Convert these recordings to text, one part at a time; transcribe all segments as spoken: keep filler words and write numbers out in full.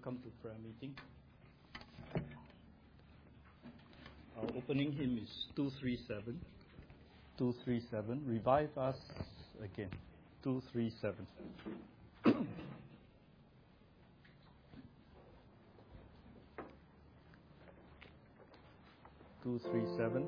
Welcome to prayer meeting. Our opening hymn is two three seven. two three seven. Revive us again. two three seven. two three seven.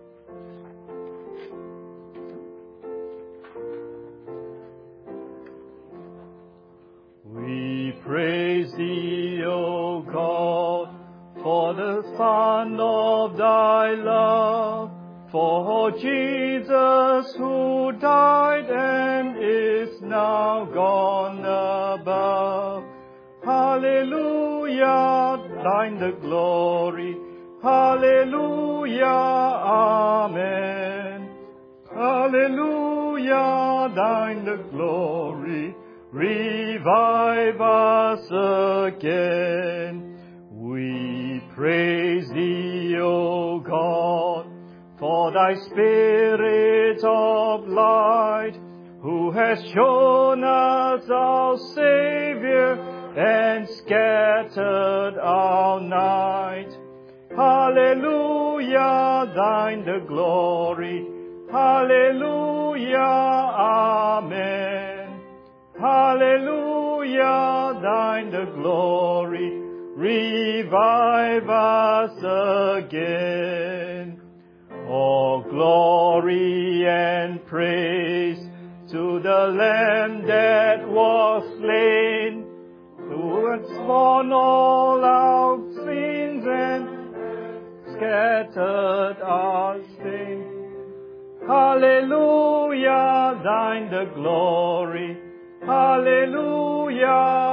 We praise thee, O God, for the Son of thy love, for Jesus who died and is now gone above. Hallelujah, thine the glory. Hallelujah, amen. Hallelujah, thine the glory. Revive us again. We praise thee, O God, for thy Spirit of light, who has shown us our Savior and scattered our night. Hallelujah, thine the glory. Hallelujah, amen. Hallelujah, thine the glory. Revive us again. All glory and praise to the Lamb that was slain, who has borne all our sins and scattered our stain. Hallelujah, thine the glory. Hallelujah,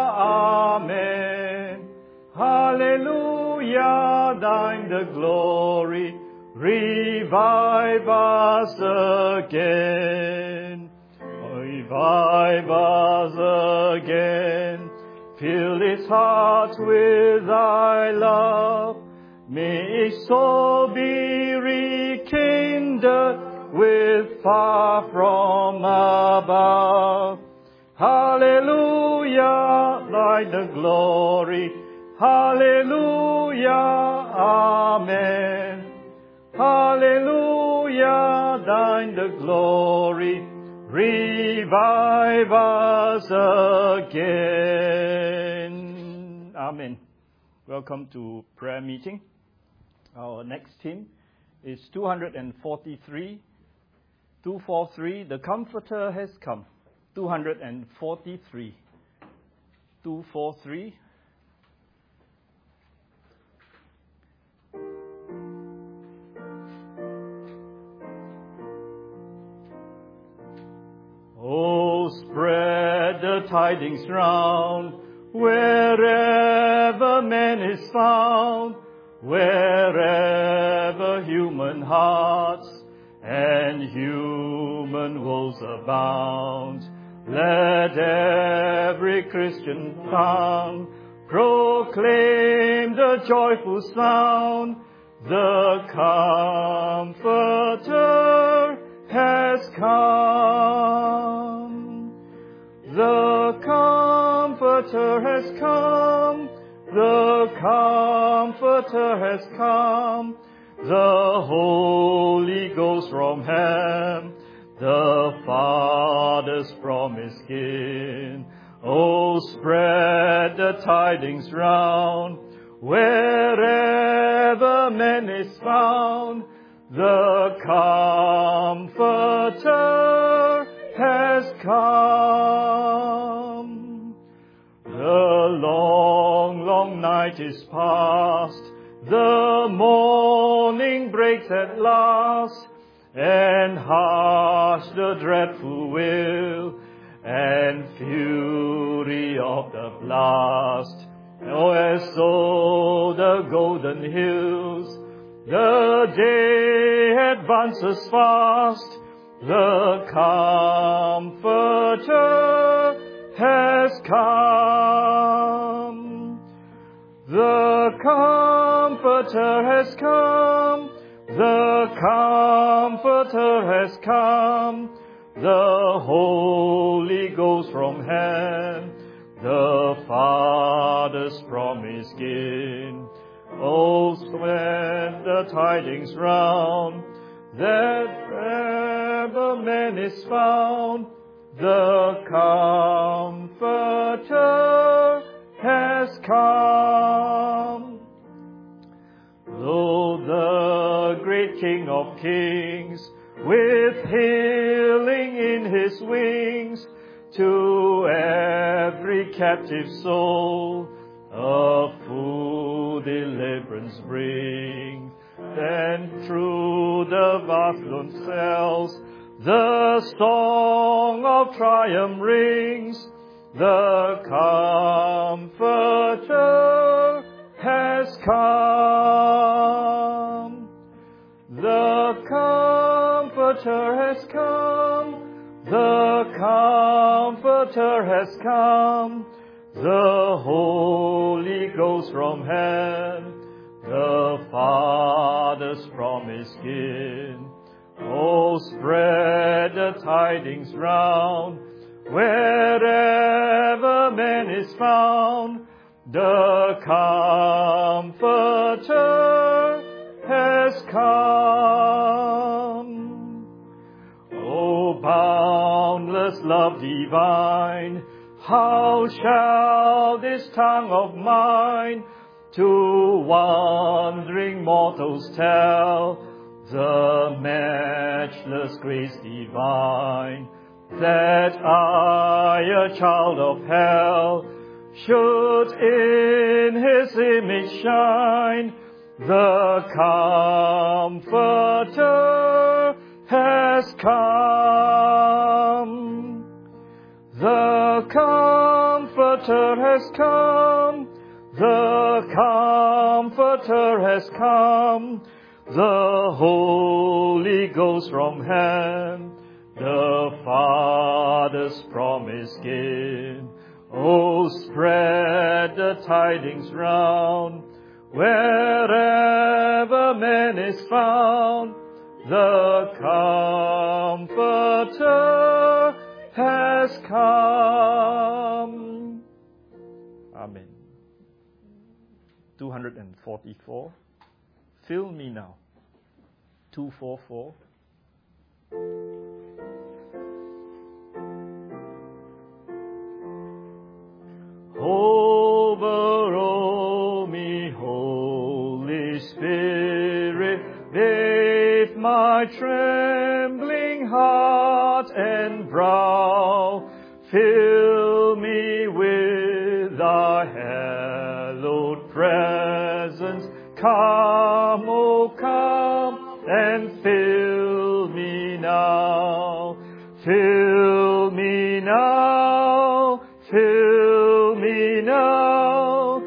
amen. Hallelujah, thine the glory. Revive us again. Revive us again. Fill his heart with thy love. May his soul be rekindled with fire from above. Hallelujah, thine the glory. Hallelujah, amen. Hallelujah, thine the glory. Revive us again. Amen. Welcome to prayer meeting. Our next hymn is two forty-three. two forty-three, The Comforter Has Come. two forty-three. two forty-three. Oh, spread the tidings round, wherever man is found, wherever human hearts and human woes abound. Let every Christian tongue proclaim the joyful sound. The Comforter has come. The Comforter has come. The Comforter has come. The Holy Ghost from heaven, the Father's promised kin. Oh, spread the tidings round, wherever man is found. The Comforter has come. The long, long night is past. The morning breaks at last, and hush the dreadful wail and fury of the blast. Oh, as so the golden hills, the day advances fast. The Comforter has come. The Comforter has come. The Comforter has come. The Holy Ghost from heaven, the Father Father's promise gain. Oh, spread the tidings round, that wherever man is found, the Comforter has come. Lo, the great King of Kings, with healing in His wings, to every captive soul a full deliverance bring. Then through the vast lone cells the song of triumph rings. The Comforter has come. The Comforter has come. The Comforter has come. The Holy Ghost from heaven, the Father's promise given. Oh, spread the tidings round, wherever man is found. The Comforter has come. Oh, boundless love divine, how shall this tongue of mine to wandering mortals tell the matchless grace divine, that I, a child of hell, should in His image shine. The Comforter has come. The Comforter has come. The Comforter has come. The Holy Ghost from heaven, the Father's promise given. Oh, spread the tidings round, wherever man is found. The Comforter has come. Amen. two forty-four. Fill me now. two forty-four. Overrule me, Holy Spirit, bathe my trembling heart and brow. Fill me with thy hallowed presence. Come, oh come, and fill me now. Fill me now, fill me now.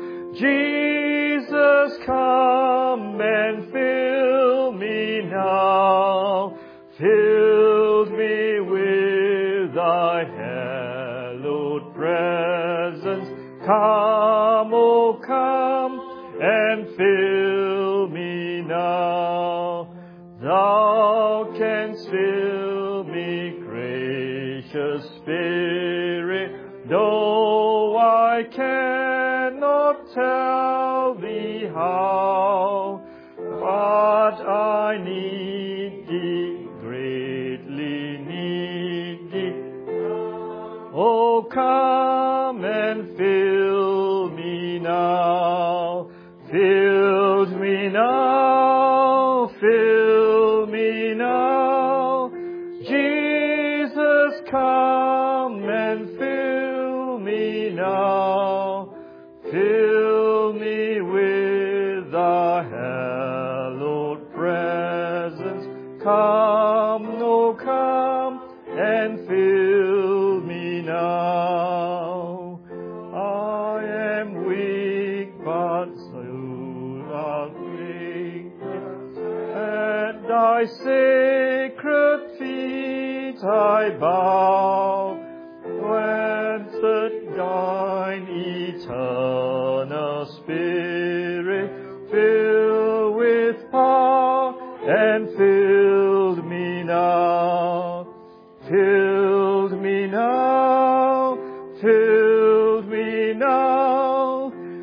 Jesus, come and fill me now. Fill me with thy hallowed presence. Come, oh come, and fill me now. Thou canst fill me, gracious Spirit, though I cannot tell thee how. But I need thee, greatly need thee. Oh, come and fill me now. Fill me now, fill me now. Jesus, come and fill me now. Fill me with thy hallowed presence. Come, oh come, and fill me now. I am weak, but thou art great. At thy sacred feet I bow, blessed thine eternal Spirit, fill with power and filled me now. Filled me now, filled me now.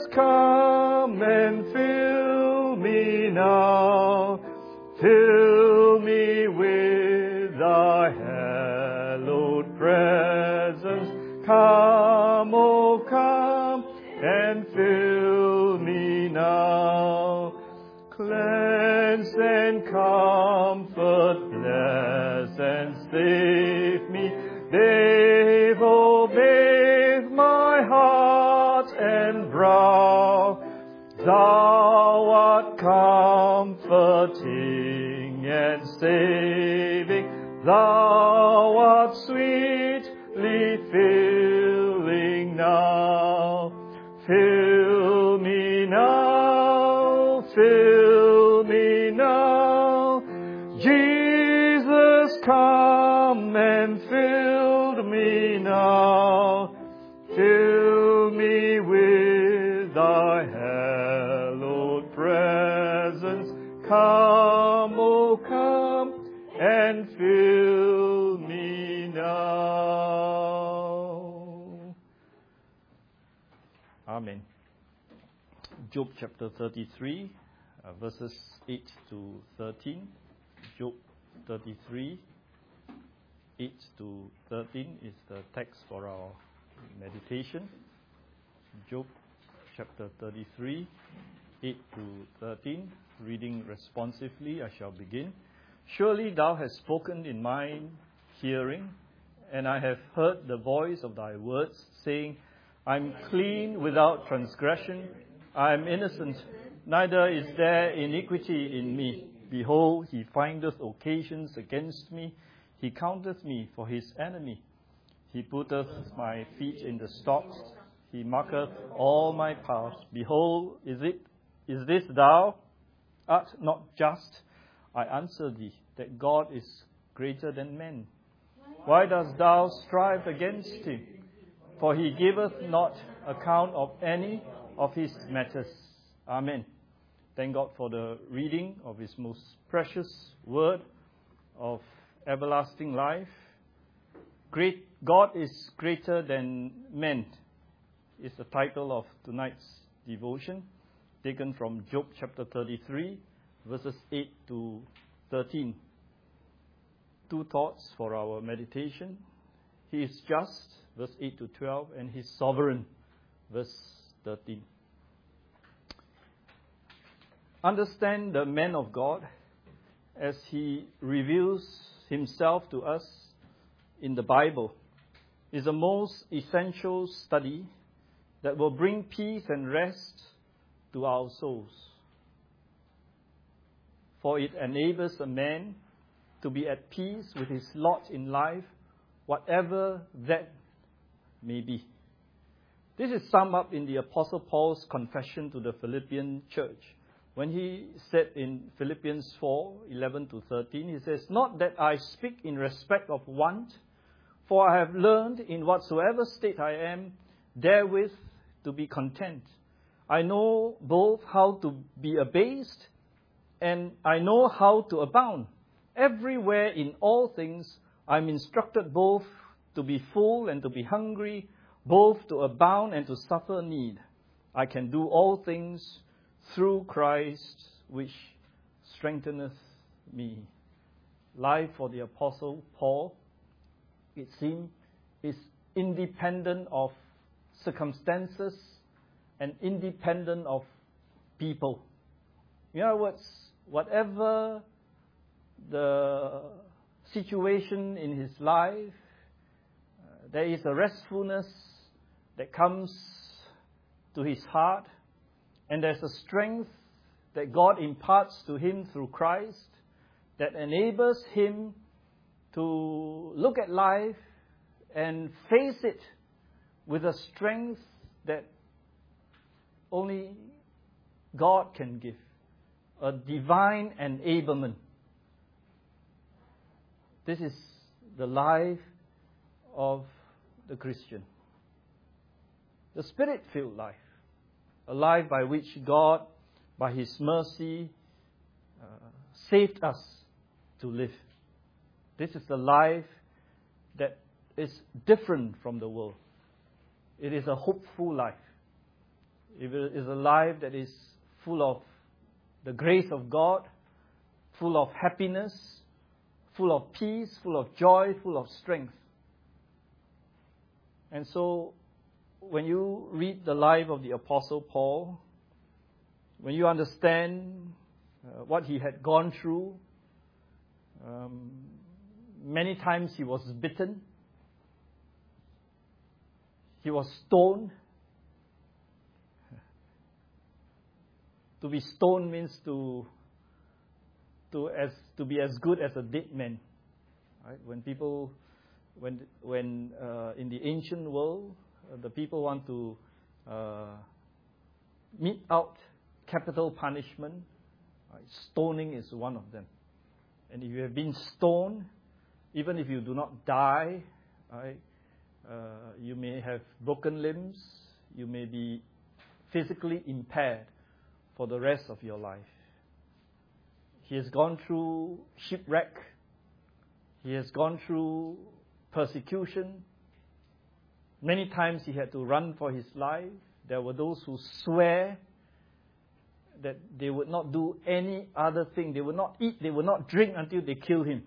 come and fill me now. Fill me with thy hallowed presence. Come, oh come, and fill me now. Cleanse and comfort, bless and save me. Bathe, oh bathe my heart and brow. Thou art comforting and saving. Thou art sweetly filling now. Fill me now, fill me now. Jesus, come and fill me now. Fill me with thy hallowed presence. Come, oh come, and fill me now. Amen. Job chapter thirty-three, uh, verses eight to thirteen. Job thirty-three, eight to thirteen is the text for our meditation. Job chapter thirty-three, eight to thirteen. Reading responsively, I shall begin. Surely thou hast spoken in mine hearing, and I have heard the voice of thy words, saying, I am clean without transgression, I am innocent, neither is there iniquity in me. Behold, he findeth occasions against me, he counteth me for his enemy. He putteth my feet in the stocks, he marketh all my paths. Behold, is it is this thou? Art not just? I answer thee, that God is greater than men. Why dost thou strive against him? For he giveth not account of any of his matters. Amen. Thank God for the reading of his most precious word of everlasting life. Great God is greater than men is the title of tonight's devotion, taken from Job chapter thirty-three, verses eight to thirteen. Two thoughts for our meditation. He is just, verse eight to twelve, and He is sovereign, verse thirteen. Understand the man of God as he reveals himself to us in the Bible is the most essential study that will bring peace and rest to our souls. For it enables a man to be at peace with his lot in life, whatever that may be. This is summed up in the Apostle Paul's confession to the Philippian church. When he said in Philippians four, eleven to thirteen, he says, Not that I speak in respect of want, for I have learned in whatsoever state I am, therewith to be content. I know both how to be abased, and I know how to abound. Everywhere in all things I am instructed both to be full and to be hungry, both to abound and to suffer need. I can do all things through Christ, which strengtheneth me. Life for the Apostle Paul, it seems, is independent of circumstances and independent of people. In other words, whatever the situation in his life, uh, there is a restfulness that comes to his heart, and there's a strength that God imparts to him through Christ that enables him to look at life and face it with a strength that only God can give, a divine enablement. This is the life of the Christian. The Spirit-filled life. A life by which God, by His mercy, uh, saved us to live. This is the life that is different from the world. It is a hopeful life. if it is a life that is full of the grace of God, full of happiness, full of peace, full of joy, full of strength. And so, when you read the life of the Apostle Paul, when you understand uh, what he had gone through, um, many times he was bitten, he was stoned. To be stoned means to to as to be as good as a dead man. Right? When people, when when uh, in the ancient world, uh, the people want to uh, mete out capital punishment, right? Stoning is one of them. And if you have been stoned, even if you do not die, right, uh, you may have broken limbs, you may be physically impaired for the rest of your life. He has gone through shipwreck. He has gone through persecution. Many times he had to run for his life. There were those who swear that they would not do any other thing. They would not eat, they would not drink until they kill him.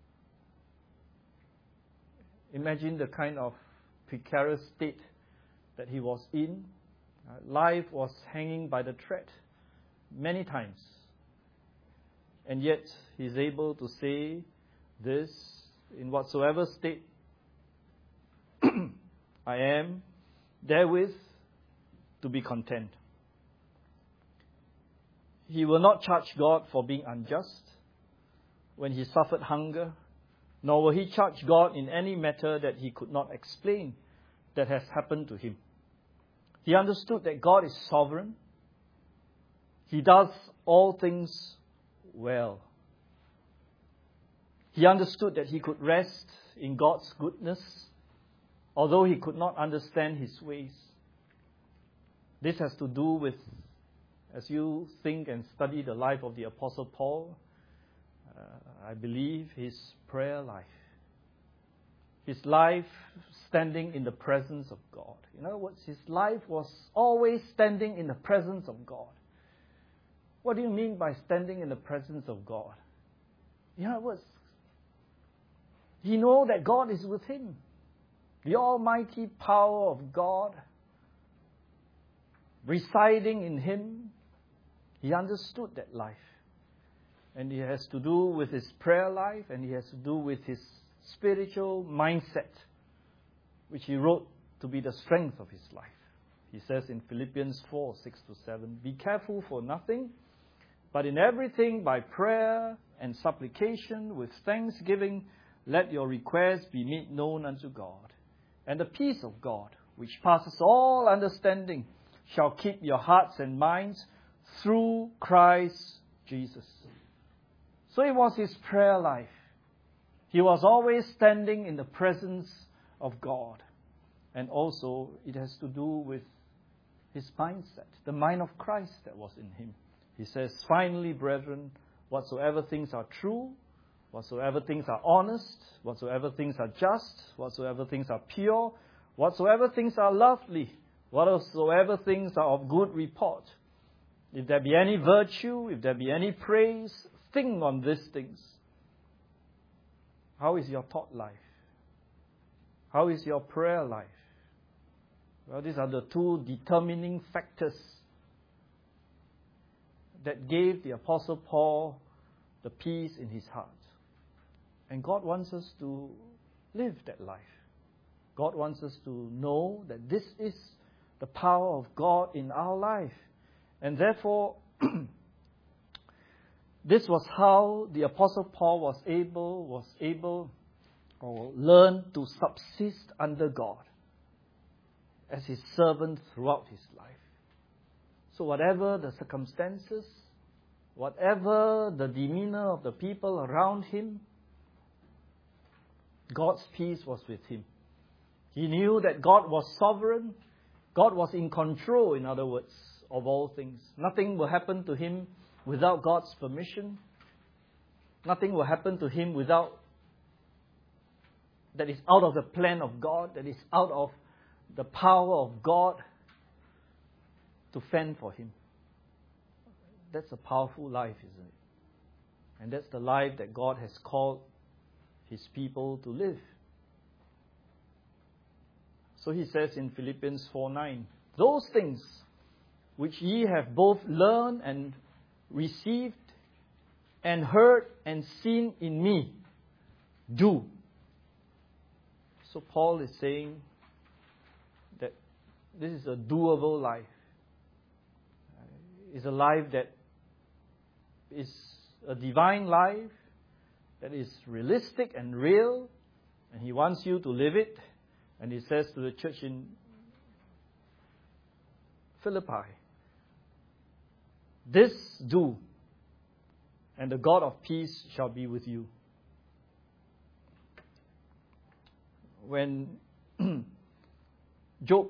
Imagine the kind of precarious state that he was in. Uh, life was hanging by the thread many times. And yet, he is able to say this, in whatsoever state I am, therewith to be content. He will not charge God for being unjust when he suffered hunger, nor will he charge God in any matter that he could not explain that has happened to him. He understood that God is sovereign. He does all things well. He understood that he could rest in God's goodness, although he could not understand his ways. This has to do with, as you think and study the life of the Apostle Paul, uh, I believe his prayer life. His life standing in the presence of God. In other words, his life was always standing in the presence of God. What do you mean by standing in the presence of God? In other words, he knows that God is with him. The almighty power of God residing in him. He understood that life. And it has to do with his prayer life, and it has to do with his spiritual mindset, which he wrote to be the strength of his life. He says in Philippians four, six to seven, "Be careful for nothing, but in everything by prayer and supplication with thanksgiving, let your requests be made known unto God. And the peace of God, which passes all understanding, shall keep your hearts and minds through Christ Jesus." So it was his prayer life. He was always standing in the presence of God. And also, it has to do with his mindset, the mind of Christ that was in him. He says, "Finally, brethren, whatsoever things are true, whatsoever things are honest, whatsoever things are just, whatsoever things are pure, whatsoever things are lovely, whatsoever things are of good report, if there be any virtue, if there be any praise, think on these things." How is your thought life? How is your prayer life? Well, these are the two determining factors that gave the Apostle Paul the peace in his heart. And God wants us to live that life. God wants us to know that this is the power of God in our life. And therefore, this was how the Apostle Paul was able, was able or learned to subsist under God as his servant throughout his life. So whatever the circumstances, whatever the demeanor of the people around him, God's peace was with him. He knew that God was sovereign. God was in control, in other words, of all things. Nothing will happen to him without God's permission. Nothing will happen to him without, that is out of the plan of God, that is out of the power of God. to fend for him. That's a powerful life, isn't it? And that's the life that God has called his people to live. So he says in Philippians four nine, those things which ye have both learned and received and heard and seen in me, do. So Paul is saying that this is a doable life. It's a life that is a divine life, that is realistic and real, and he wants you to live it. And he says to the church in Philippi, this do, and the God of peace shall be with you. When Job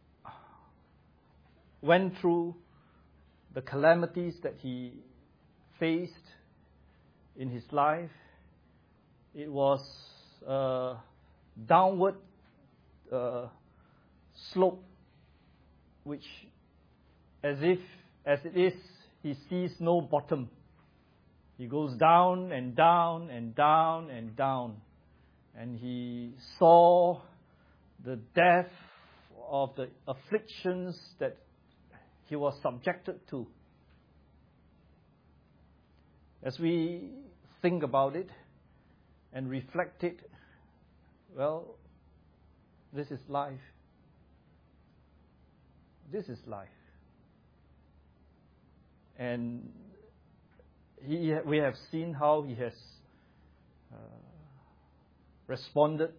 went through the calamities that he faced in his life, it was a downward uh, slope, which, as if, as it is, he sees no bottom. He goes down and down and down and down. And he saw the depth of the afflictions that he was subjected to. As we think about it and reflect it, well, this is life. This is life. And he, we have seen how he has uh, responded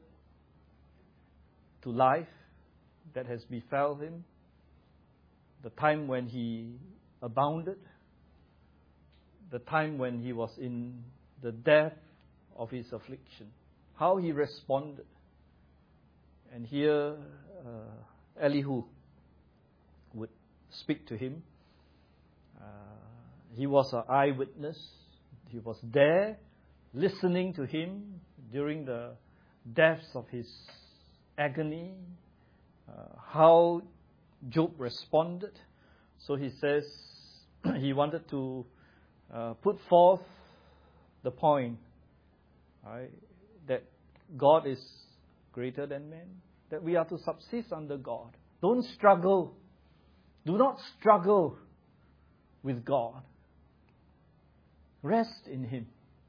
to life that has befell him, the time when he abounded, the time when he was in the depth of his affliction, how he responded. And here uh, Elihu would speak to him. Uh, he was an eyewitness. He was there listening to him during the depths of his agony, uh, how Job responded. So he says he wanted to uh, put forth the point, right, that God is greater than man, that we are to subsist under God. Don't struggle. Do not struggle with God. Rest in Him.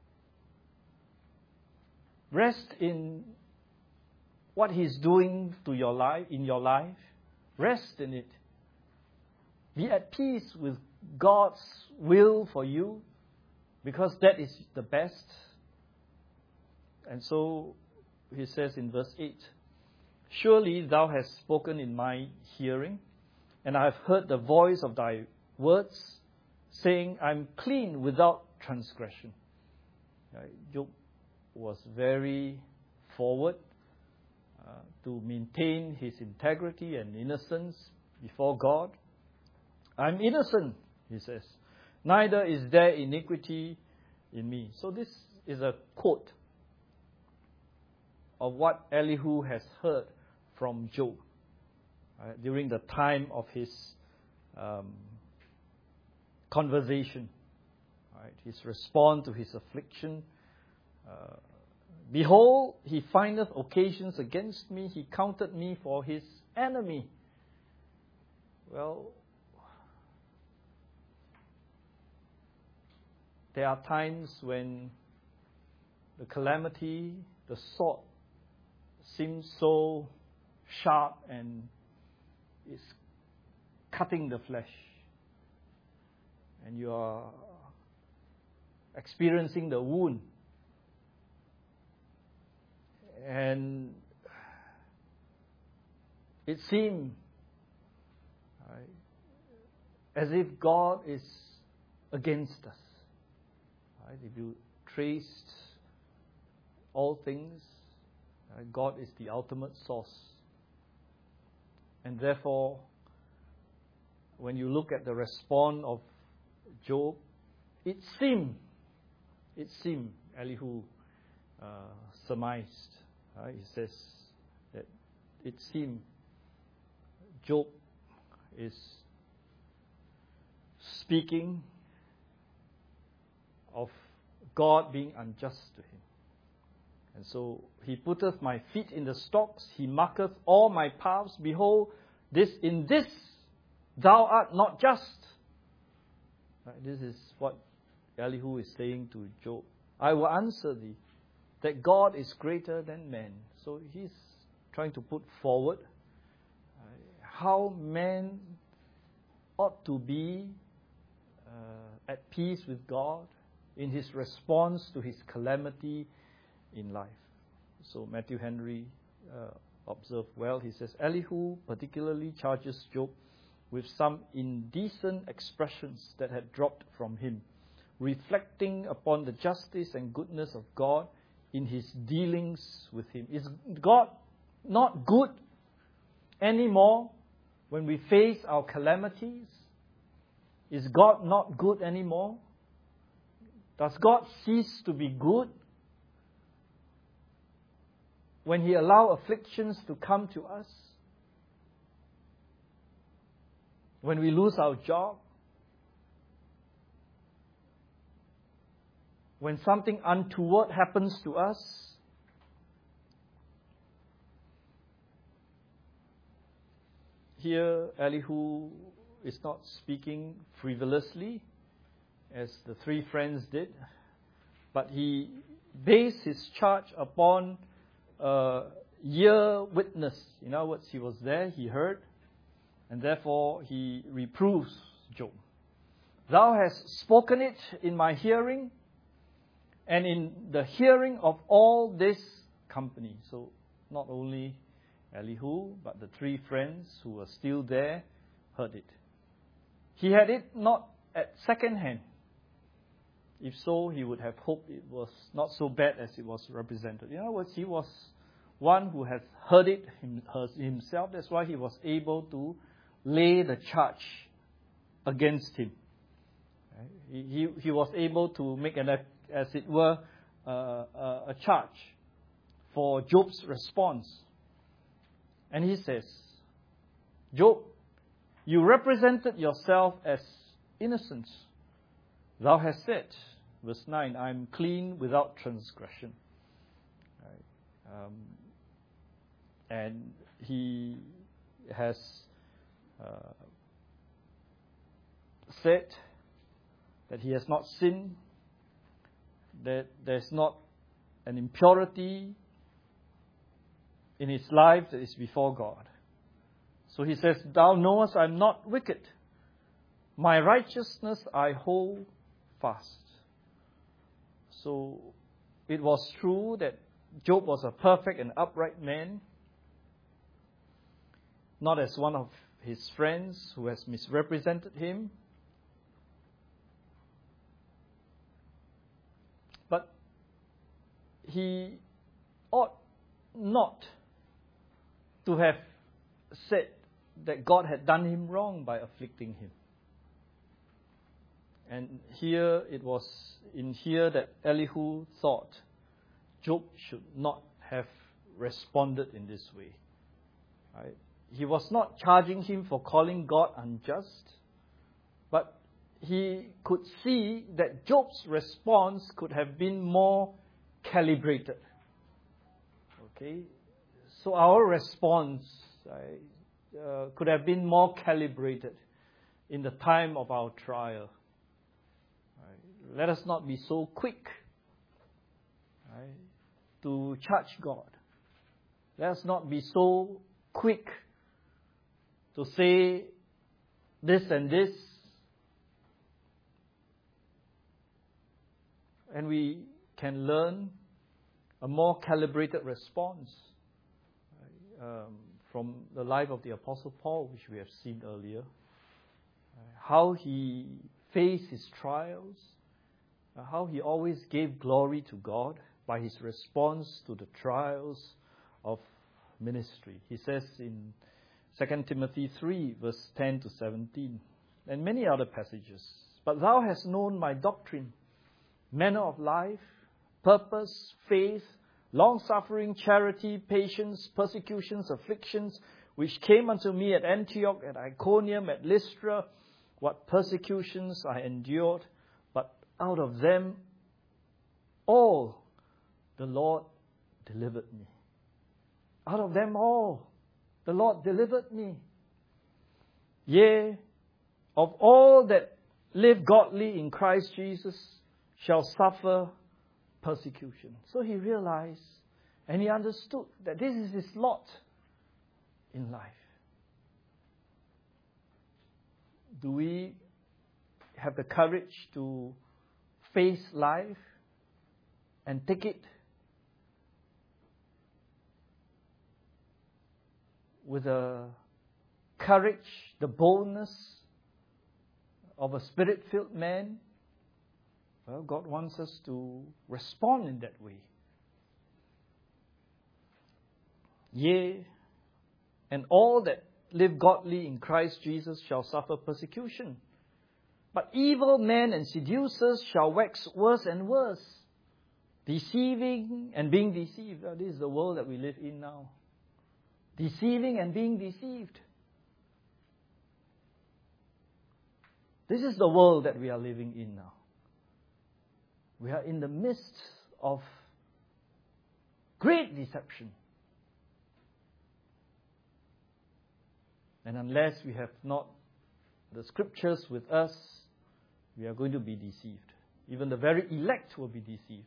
Rest in what He's doing to your life, in your life. Rest in it. Be at peace with God's will for you, because that is the best. And so he says in verse eight, surely thou hast spoken in my hearing, and I have heard the voice of thy words, saying, I'm clean without transgression. Right? Job was very forward uh, to maintain his integrity and innocence before God. I'm innocent, he says. Neither is there iniquity in me. So this is a quote of what Elihu has heard from Job uh, during the time of his um, conversation. Right? His response to his affliction. Uh, Behold, he findeth occasions against me. He counted me for his enemy. Well, there are times when the calamity, the sword, seems so sharp and is cutting the flesh. And you are experiencing the wound. And it seems right, as if God is against us. Right? If you traced all things, right, God is the ultimate source. And therefore, when you look at the response of Job, it seemed, it seemed, Elihu uh, surmised. Right? He says that it seemed Job is speaking of God being unjust to him. And so, he putteth my feet in the stocks, he marketh all my paths. Behold, this in this thou art not just. Right, this is what Elihu is saying to Job. I will answer thee that God is greater than man. So he's trying to put forward uh, how man ought to be uh, at peace with God in his response to his calamity in life. So Matthew Henry uh, observed well. He says, Elihu particularly charges Job with some indecent expressions that had dropped from him, reflecting upon the justice and goodness of God in his dealings with him. Is God not good anymore when we face our calamities? Is God not good anymore? Does God cease to be good when He allows afflictions to come to us? When we lose our job? When something untoward happens to us? Here, Elihu is not speaking frivolously, as the three friends did, but he based his charge upon a ear witness. In other words, he was there, he heard, and therefore he reproves Job. Thou hast spoken it in my hearing, and in the hearing of all this company. So, not only Elihu, but the three friends who were still there heard it. He had it not at second hand. If so, he would have hoped it was not so bad as it was represented. In other words, he was one who has heard it himself. That's why he was able to lay the charge against him. He, he, he was able to make, an, as it were, uh, a, a charge for Job's response. And he says, Job, you represented yourself as innocent. Thou hast said, verse nine, I am clean without transgression. Right. Um, and he has uh, said that he has not sinned, that there's not an impurity in his life that is before God. So he says, Thou knowest I am not wicked. My righteousness I hold fast. So it was true that Job was a perfect and upright man, not as one of his friends who has misrepresented him. But he ought not to have said that God had done him wrong by afflicting him. And here it was in here that Elihu thought Job should not have responded in this way. Right? He was not charging him for calling God unjust, but he could see that Job's response could have been more calibrated. Okay, so our response right, uh, could have been more calibrated in the time of our trial. Right? Let us not be so quick right, to charge God. Let us not be so quick to say this and this, and we can learn a more calibrated response right, um, from the life of the Apostle Paul, which we have seen earlier. Right, how he faced his trials, uh, how he always gave glory to God by his response to the trials of ministry. He says in Second Timothy three, verse ten to seventeen, and many other passages, But thou hast known my doctrine, manner of life, purpose, faith, long-suffering, charity, patience, persecutions, afflictions, which came unto me at Antioch, at Iconium, at Lystra, what persecutions I endured, but out of them all the Lord delivered me. Out of them all the Lord delivered me. Yea, of all that live godly in Christ Jesus shall suffer persecution. So he realized and he understood that this is his lot in life. Do we have the courage to face life and take it with the courage, the boldness of a spirit-filled man? Well, God wants us to respond in that way. Yea, and all that live godly in Christ Jesus shall suffer persecution. But evil men and seducers shall wax worse and worse, deceiving and being deceived. Now, this is the world that we live in now. Deceiving and being deceived. This is the world that we are living in now. We are in the midst of great deception. And unless we have not the scriptures with us, we are going to be deceived. Even the very elect will be deceived.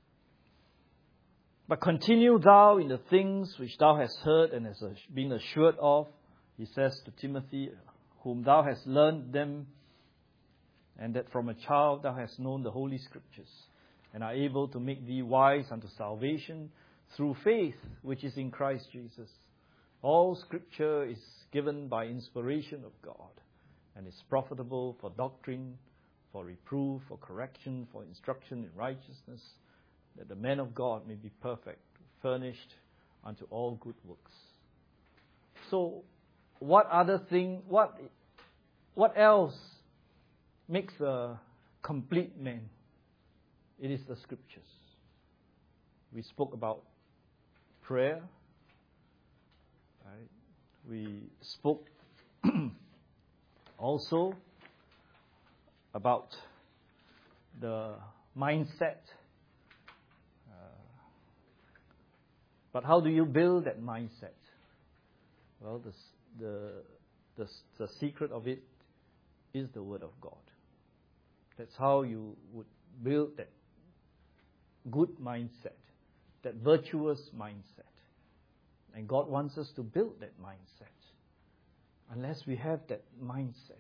But continue thou in the things which thou hast heard and hast been assured of, he says to Timothy, whom thou hast learned them, and that from a child thou hast known the Holy Scriptures, and are able to make thee wise unto salvation through faith which is in Christ Jesus. All Scripture is given by inspiration of God, and is profitable for doctrine, for reproof, for correction, for instruction in righteousness, that the man of God may be perfect, furnished unto all good works. So, what other thing, what, what else makes a complete man? It is the Scriptures. We spoke about prayer. Right? We spoke also about the mindset. Uh, but how do you build that mindset? Well, the, the, the, the secret of it is the Word of God. That's how you would build that good mindset, that virtuous mindset. And God wants us to build that mindset. Unless we have that mindset,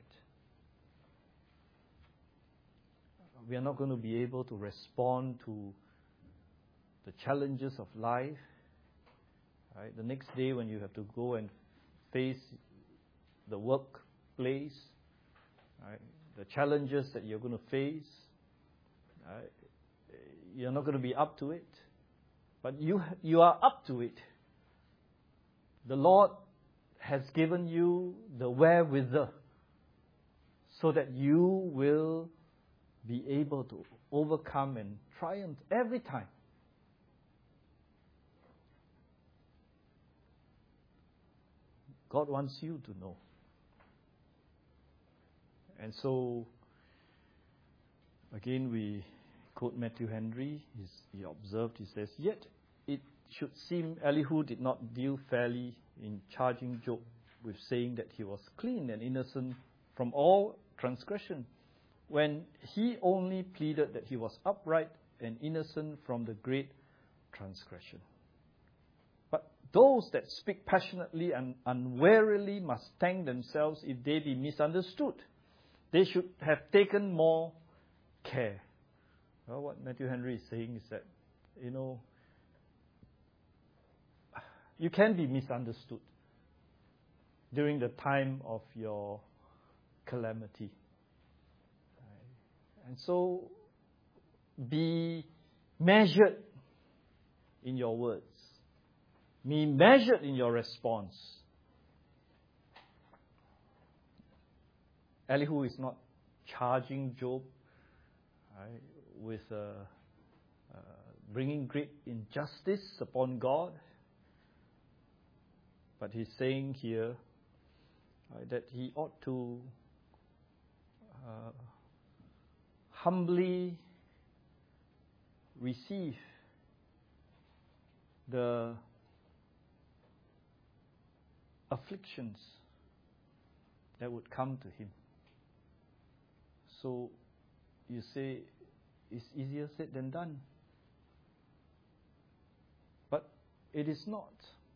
we are not going to be able to respond to the challenges of life. Right? The next day when you have to go and face the workplace, right? The challenges that you're going to face, right? You're not going to be up to it. But you you are up to it. The Lord has given you the wherewithal so that you will be able to overcome and triumph every time. God wants you to know. And so, again, we quote Matthew Henry. He's, he observed, he says, yet it should seem Elihu did not deal fairly in charging Job with saying that he was clean and innocent from all transgression, when he only pleaded that he was upright and innocent from the great transgression. But those that speak passionately and unwarily must thank themselves if they be misunderstood. They should have taken more care. Well, what Matthew Henry is saying is that, you know, you can be misunderstood during the time of your calamity. And so, be measured in your words. Be measured in your response. Elihu is not charging Job right, with uh, uh, bringing great injustice upon God. But he's saying here uh, that he ought to uh, humbly receive the afflictions that would come to him. So you say it's easier said than done. But it is not.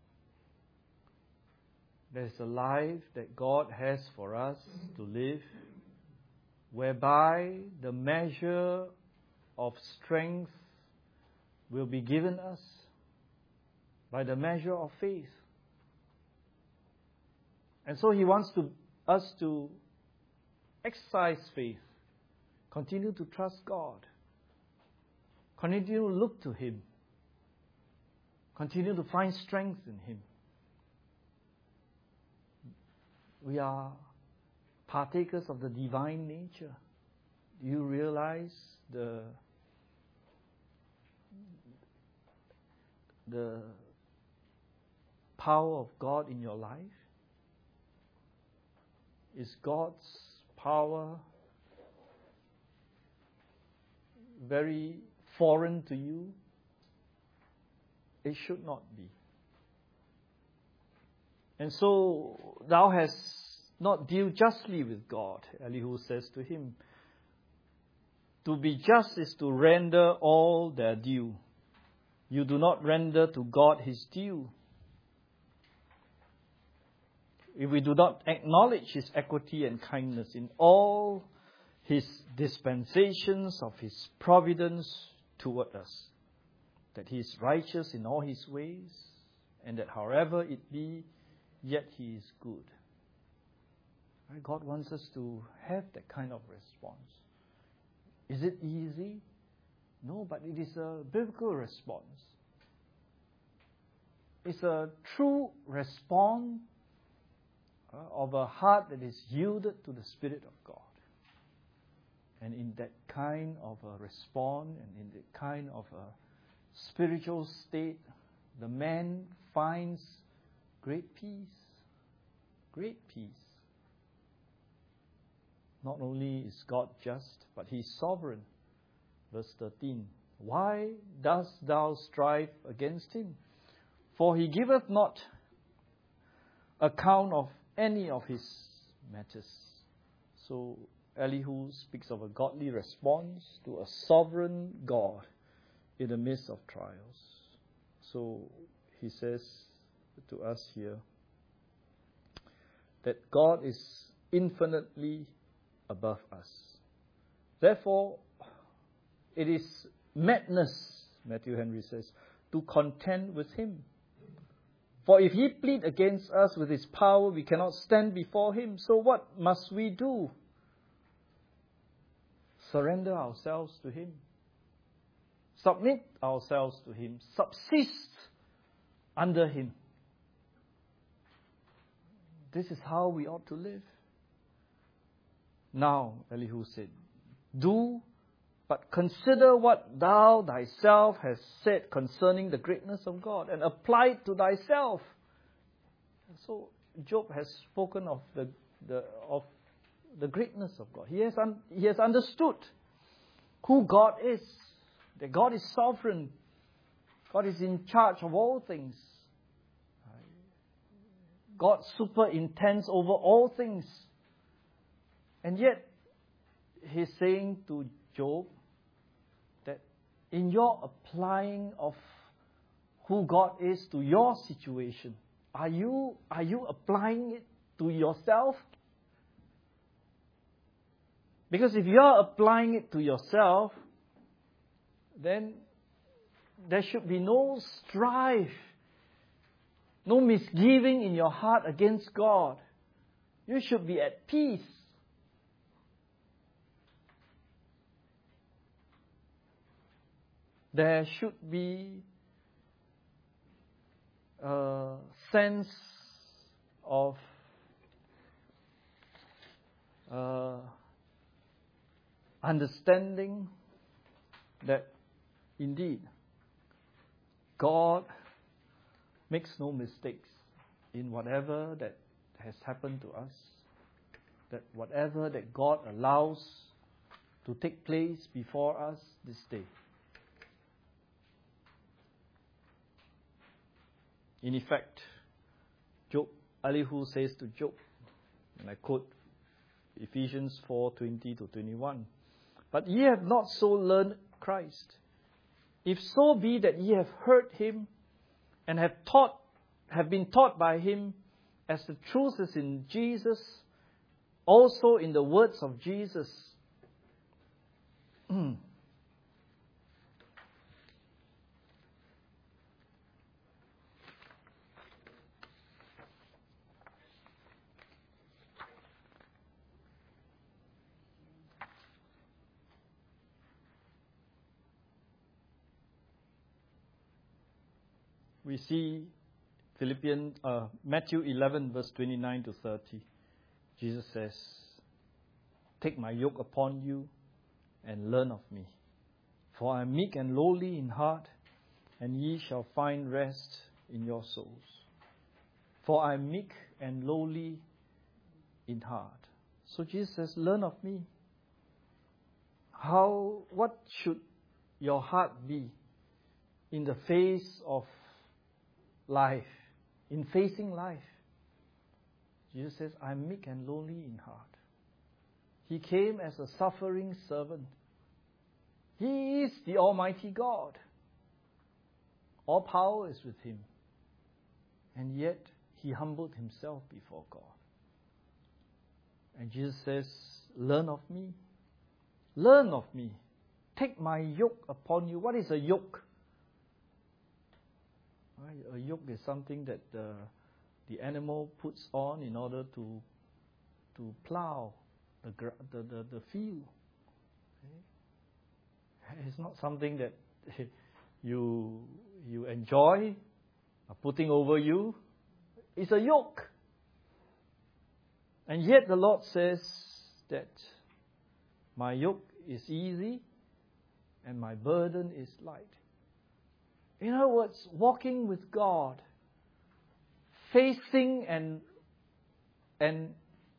There's a life that God has for us to live, whereby the measure of strength will be given us by the measure of faith. And so He wants to, us to exercise faith, continue to trust God, continue to look to Him, continue to find strength in Him. We are partakers of the divine nature. Do you realize the the power of God in your life? Is God's power very foreign to you? It should not be. And so thou hast not dealt justly with God, Elihu says to him. To be just is to render all their due. You do not render to God His due. If we do not acknowledge His equity and kindness in all His dispensations of His providence toward us, that He is righteous in all His ways, and that however it be, yet He is good. Right? God wants us to have that kind of response. Is it easy? No, but it is a biblical response. It's a true response uh, of a heart that is yielded to the Spirit of God. And in that kind of a response and in that kind of a spiritual state, the man finds great peace. Great peace. Not only is God just, but He is sovereign. Verse thirteen. Why dost thou strive against Him? For He giveth not account of any of His matters. So Elihu speaks of a godly response to a sovereign God in the midst of trials. So he says to us here that God is infinitely above us. Therefore, it is madness, Matthew Henry says, to contend with Him. For if He plead against us with His power, we cannot stand before Him. So what must we do? Surrender ourselves to Him. Submit ourselves to Him. Subsist under Him. This is how we ought to live. Now, Elihu said, do but consider what thou thyself hast said concerning the greatness of God, and apply it to thyself. So Job has spoken of the, the of the greatness of God. He has un, he has understood who God is. That God is sovereign. God is in charge of all things. God superintends over all things. And yet, He's saying to Job that in your applying of who God is to your situation, are you, are you applying it to yourself? Because if you are applying it to yourself, then there should be no strife, no misgiving in your heart against God. You should be at peace. There should be a sense of uh, understanding that indeed God makes no mistakes in whatever that has happened to us. that whatever that God allows to take place before us this day. In effect, Job, Elihu says to Job, and I quote Ephesians four twenty to twenty-one, "But ye have not so learned Christ, if so be that ye have heard him and have taught, have been taught by him, as the truth is in Jesus, also in the words of Jesus." We see Philippians, uh, Matthew eleven, verse twenty-nine to thirty. Jesus says, "Take my yoke upon you and learn of me. For I am meek and lowly in heart, and ye shall find rest in your souls. For I am meek and lowly in heart." So Jesus says, learn of me. How, what should your heart be in the face of life, in facing life? Jesus says, I am meek and lowly in heart. He came as a suffering servant. He is the Almighty God. All power is with him. And yet, he humbled himself before God. And Jesus says, learn of me. Learn of me. Take my yoke upon you. What is a yoke? Right? A yoke is something that the, the animal puts on in order to, to plow the, the, the, the field. Okay? It's not something that you, you enjoy putting over you. It's a yoke. And yet the Lord says that my yoke is easy and my burden is light. In other words, walking with God, facing and, and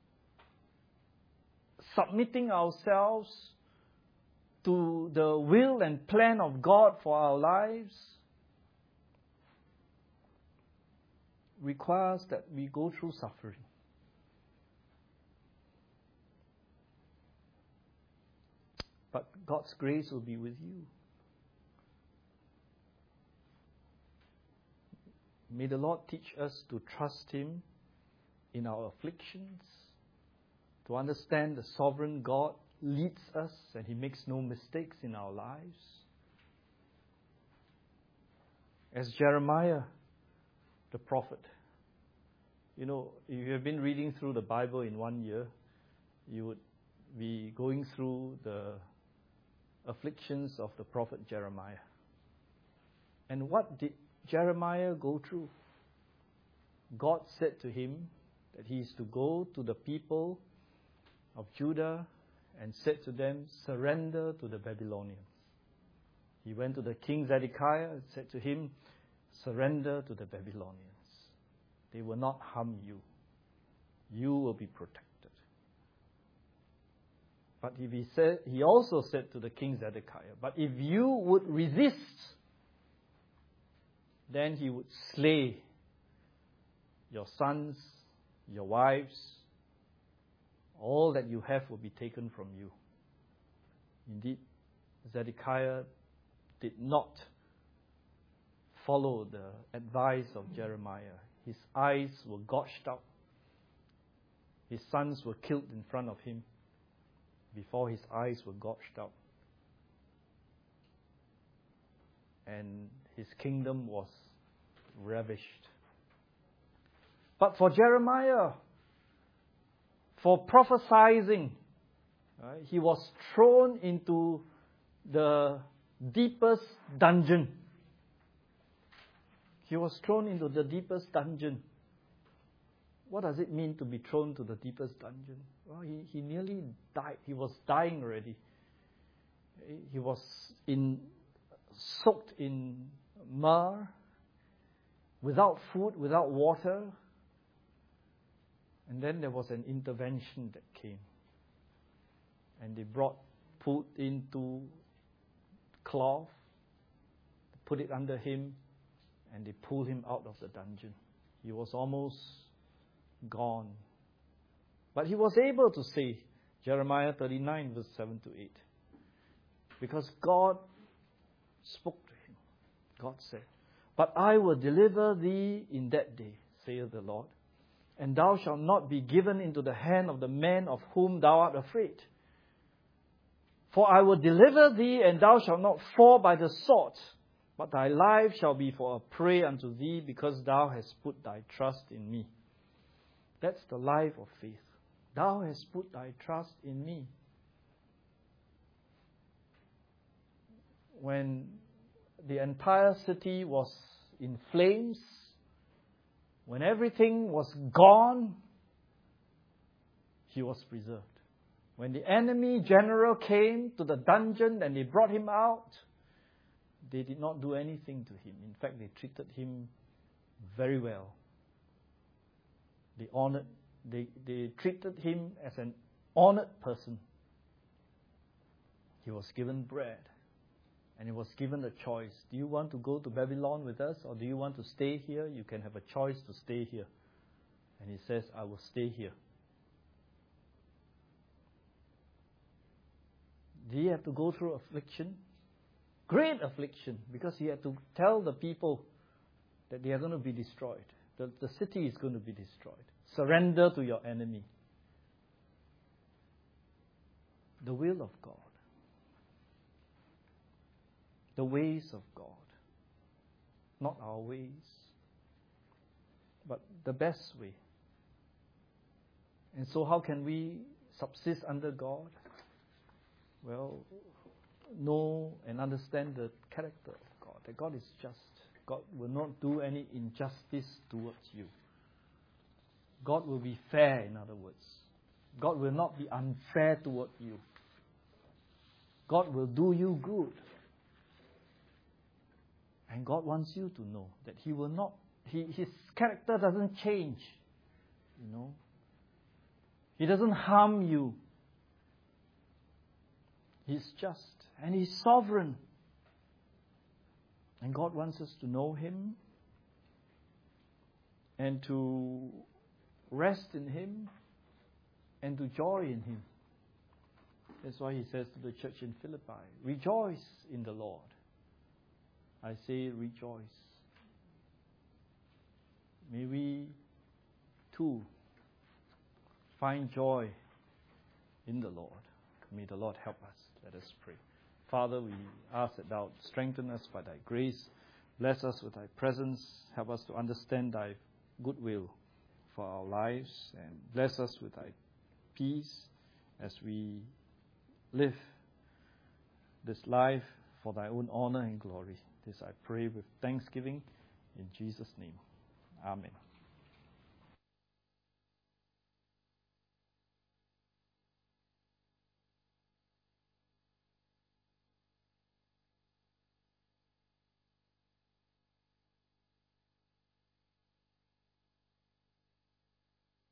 submitting ourselves to the will and plan of God for our lives requires that we go through suffering. But God's grace will be with you. May the Lord teach us to trust Him in our afflictions, to understand the sovereign God leads us and He makes no mistakes in our lives. As Jeremiah, the prophet, you know, if you have been reading through the Bible in one year, you would be going through the afflictions of the prophet Jeremiah. And what did Jeremiah go through? God said to him that he is to go to the people of Judah and said to them, surrender to the Babylonians. He went to the king Zedekiah and said to him, surrender to the Babylonians. They will not harm you. You will be protected. But if he said, he also said to the king Zedekiah, but if you would resist, then he would slay your sons, your wives, all that you have will be taken from you. Indeed, Zedekiah did not follow the advice of Jeremiah. His eyes were gouged out. His sons were killed in front of him before his eyes were gouged out. And his kingdom was ravished. But for Jeremiah, for prophesying, right, he was thrown into the deepest dungeon. He was thrown into the deepest dungeon. What does it mean to be thrown to the deepest dungeon? Well, he, he nearly died. He was dying already. He was in soaked in myrrh, without food, without water. And And then there was an intervention that came. And they brought, put into cloth, put it under him, and they pulled him out of the dungeon. He was almost gone. But he was able to say, Jeremiah thirty-nine, verse seven to eight. Because God spoke to him. God said, "But I will deliver thee in that day, saith the Lord, and thou shalt not be given into the hand of the man of whom thou art afraid. For I will deliver thee, and thou shalt not fall by the sword, but thy life shall be for a prey unto thee, because thou hast put thy trust in me." That's the life of faith. Thou hast put thy trust in me. When the entire city was in flames, when everything was gone, he was preserved. When the enemy general came to the dungeon and they brought him out, they did not do anything to him. In fact, they treated him very well. They honored, they, they treated him as an honored person. He was given bread. And he was given a choice. Do you want to go to Babylon with us, or do you want to stay here? You can have a choice to stay here. And he says, I will stay here. Did he have to go through affliction? Great affliction, because he had to tell the people that they are going to be destroyed. The, the city is going to be destroyed. Surrender to your enemy. The will of God. The ways of God. Not our ways, but the best way. And so how can we subsist under God? Well, know and understand the character of God. That God is just. God will not do any injustice towards you. God will be fair, in other words. God will not be unfair toward you. God will do you good. And God wants you to know that He will not, he, His character doesn't change. You know. He doesn't harm you. He's just. And He's sovereign. And God wants us to know Him. And to rest in Him. And to joy in Him. That's why He says to the church in Philippi, rejoice in the Lord. I say rejoice. May we too find joy in the Lord. May the Lord help us. Let us pray. Father, we ask that Thou strengthen us by Thy grace. Bless us with Thy presence. Help us to understand Thy goodwill for our lives. And bless us with Thy peace as we live this life for Thy own honor and glory. This I pray with thanksgiving in Jesus' name. Amen.